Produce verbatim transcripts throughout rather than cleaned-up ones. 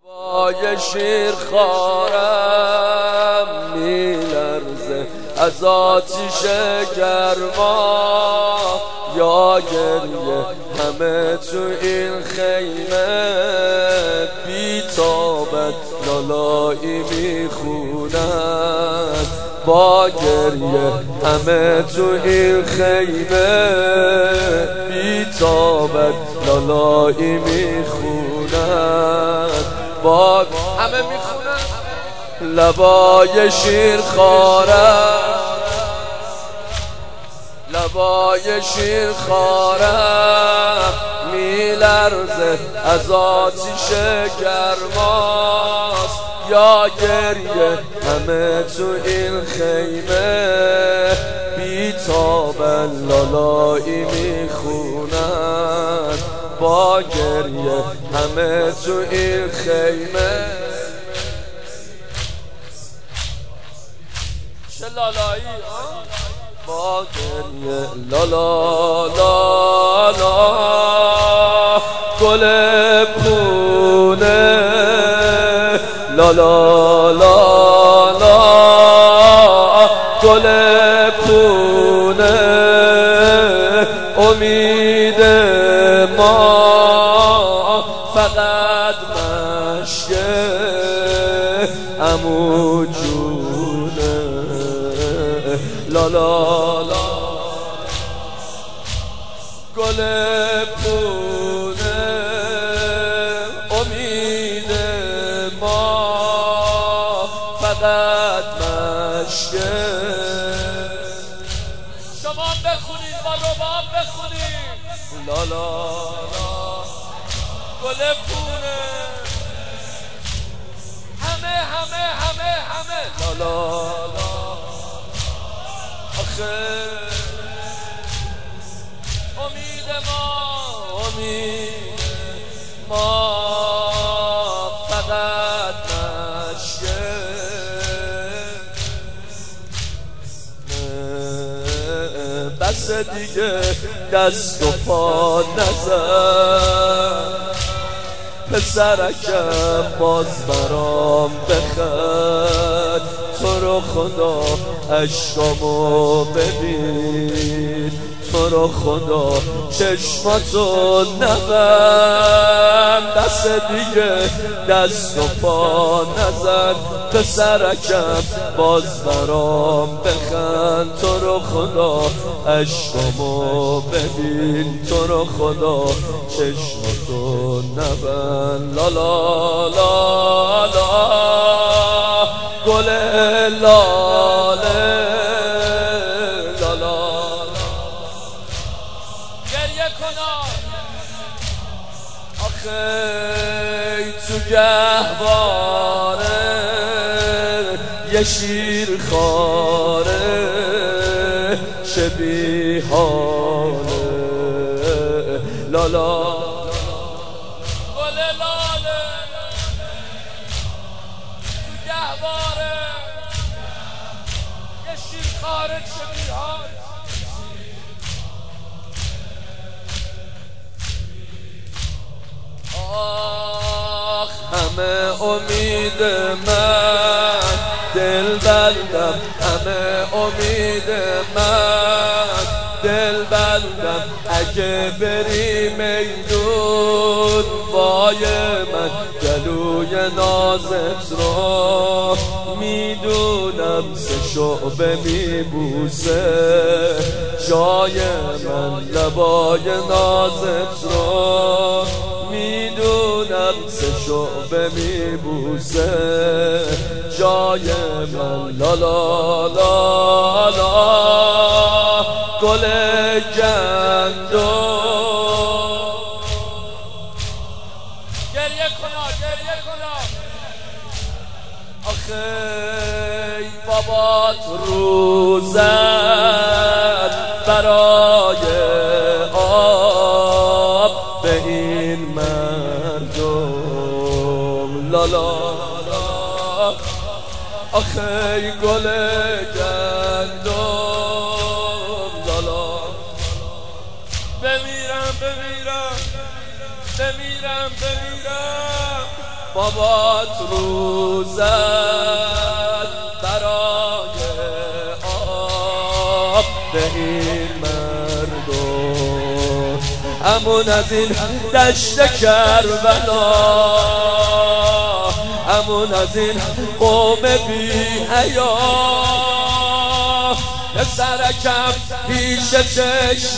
لبای شیر خارم میلرزه از آتیش گرما، یا گریه همه تو این خیمه بی‌تابت لالایی میخونن، با گریه همه تو این خیمه بی‌تابت لالایی میخونن، با همه میخونن لبای شیر خارم، لبای شیر خارم میلرزه از آتیش گرماست، یا گریه همه تو این خیمه بی‌تابن لالایی میخونن، با گریه همه تو این خیمه چه لالایی با گریه لالا لالا گل پونه لالا لالا گل پونه امید ما فقط مشکه عمو جونه لالا لا گل پونه امید ما فقط مشکه. شما بخونید با رباب بخونید لالا لا گل پونه همه همه همه همه لالا لا آخه امید ما امید ما فقط مشکه بس دیگه دست و پا نزن پسرکم باز برام بخند، تو رو خدا عشقامو ببین، تو رو خدا چشماتو نبند، دست دیگه دست و پا نزن پسرکم باز برام بخند، تو رو خدا عشقامو ببین، تو رو خدا چشماتو نبند لالا لالا گل لاله لالا گریه کنا آخه تو گهواره یه شیر خاره شبیهانه لالا گل لاله تو گهواره یه شیر خاره شبیهانه. آخ همه امید من دل بندم، همه امید من دل بندم، اگه بری میدون وای من گلوی نازت رو میدونم سه شعبه میبوسه جای من لبای نازت رو میدونم سه شعبه میبوسه جای من لالا لالا گل گندو گریه کنا گریه کنا آخه بابات روزد برای آب به این مردم لالا آخه گل گندم لالا بمیرم بمیرم بمیرم بمیرم بابات روزت برای آب به این مردم، همون از این دشت کربلا، همون از این قوم بی حیا، پسرکم پیش چشم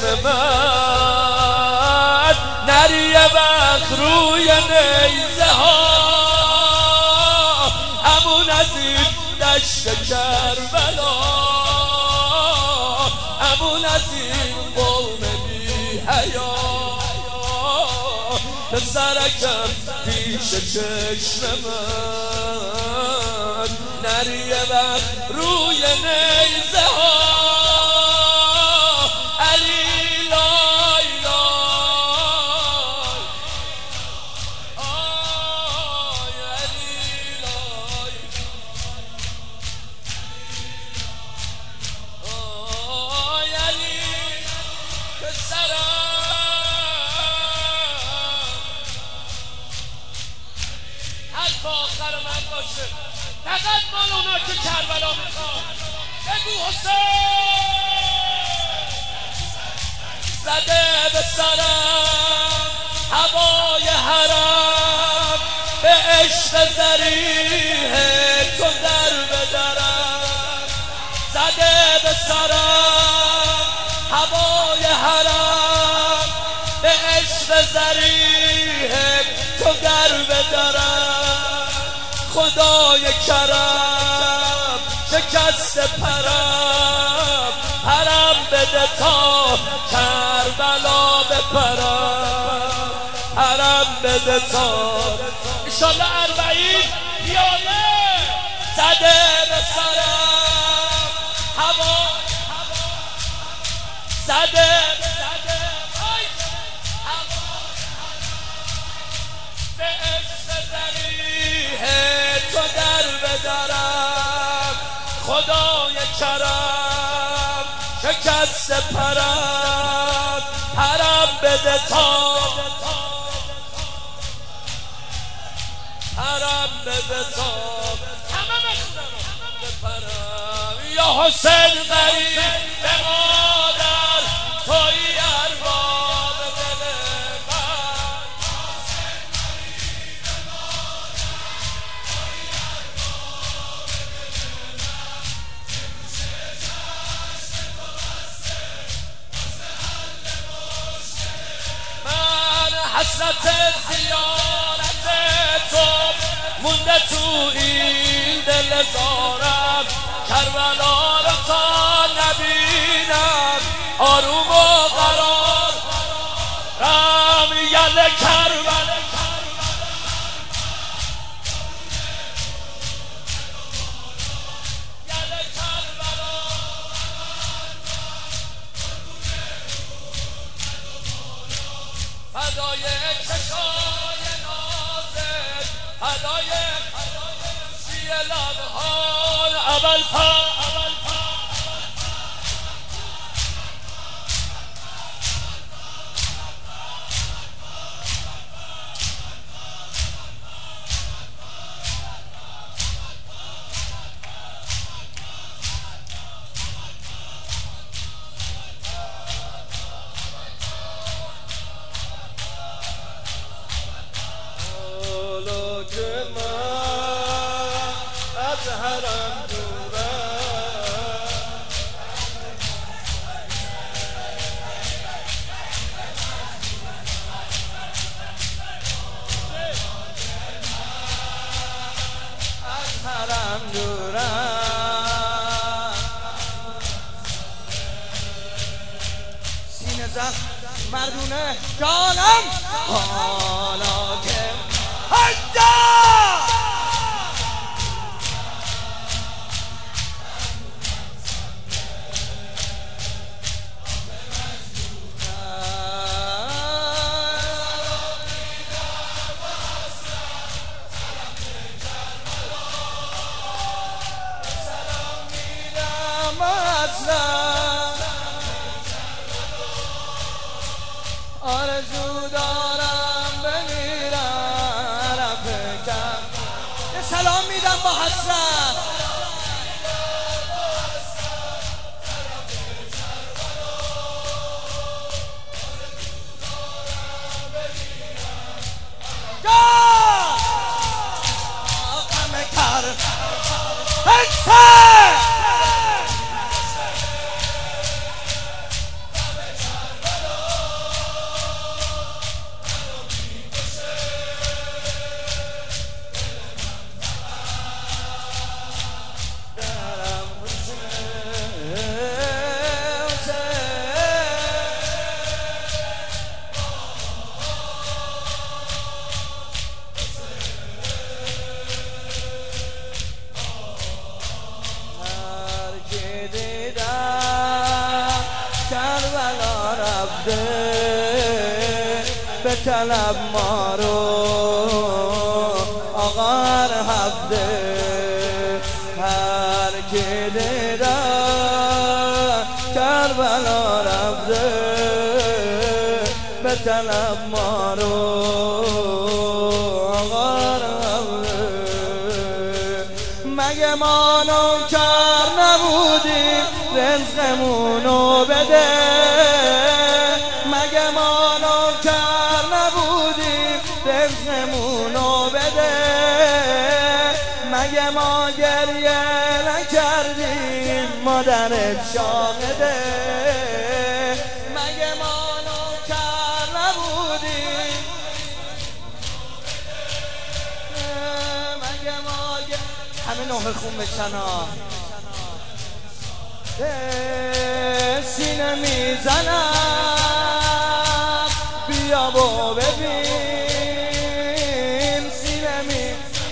من نری وقت روی نیزه ها، همون از این دشت کربلا، همون از این قوم بی حیا، پسرکم پیش چشم من نری وقت روی نیزه ها، علی لای لای آی علی لای آی علی پسرم حرف آخر من باشه، فقط مال اونا که کربلا میخواد بگو حسین زده به سرم هوای حرم، به عشق ذریح تو در بدرم، زده به سرم هوای حرم، به عشق ذریح تو در بدرم، خدای کرم شکست پرم، پرم بده تا کربلا بپرم، پرم بده تا انشالله اربعین پیاله، زده به سرم هوا، زده به عشق ذریح تو در بدرم، خدای کرم شکست پرم، پرم بده تا پرم بده تا همه بپرم، یا حسین غریب به مادر توی ارباب دل من، حسرت زیارت تو مونده تو این دل زارم، کربلا رو تا نبینم آروم و قرار رم، یل کربلا فدای چشای نازت، فدای سی لبهای اول پا سینه زخم مردونه جانم حالا که هجا آرزو دارم بمیرم یه سلام میدم با حسرت. به طلب ما رو آقا هفته هر کی دیده کربلا رفته به طلب ما رو آقا هفته مگه ما نوکر نبودیم رزقمونو بده مگه ما نوکر نبودیم رزقمونو بده مگه ما گریه نکردیم مادرت شاهده مگه ما نوکر نبودیم مگه ما همه نوه خون بشن ها سینه میزنم بیا و ببین سینه می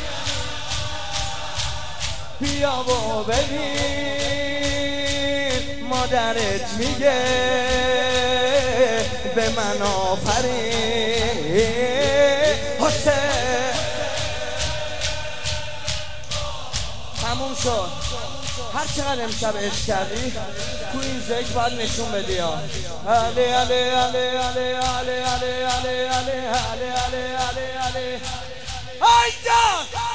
بیا و ببین مادرت میگه به من آفرین حسین تموم شد هر چقدر امشب عشق کردی تو این ذکر باید نشون بدی ها علی علی علی علی علی علی علی علی علی علی علی علی علی